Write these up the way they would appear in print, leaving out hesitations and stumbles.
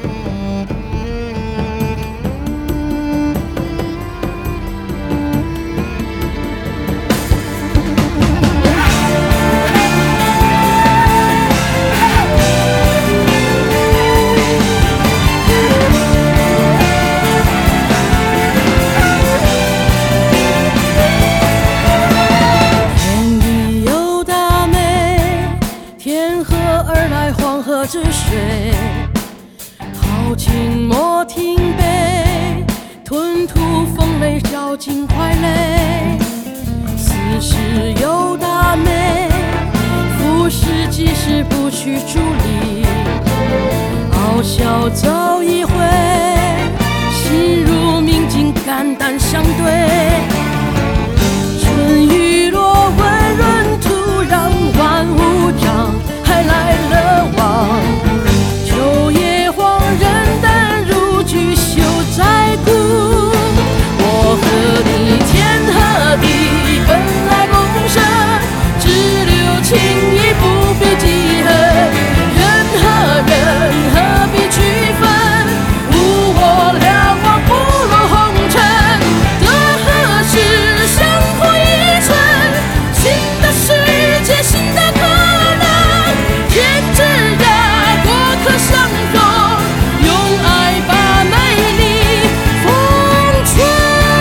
之水，豪情莫停杯，吞吐风雷，照尽快泪。此时有大美，俯视即使不去伫立，傲笑走一回，心如明镜，肝胆相对。春雨落，温润土壤，万物长，还来了往。秋叶黄，人淡如菊，秀在骨。我和你天和地，本来共生，只留情谊，不必记恨。人和人何必区分？无我两忘，不落红尘。得何时相互依存？新的世界，新的可能。天之涯，过客相逢，用爱把美丽封存。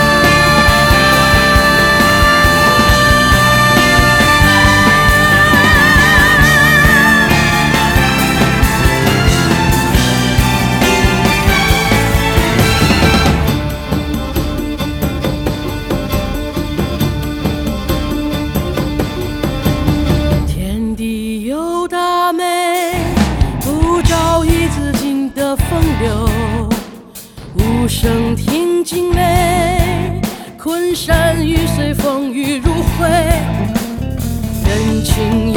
天地有大美，不照一字经的风流，无声听惊雷，昆山雨随风雨如灰，人情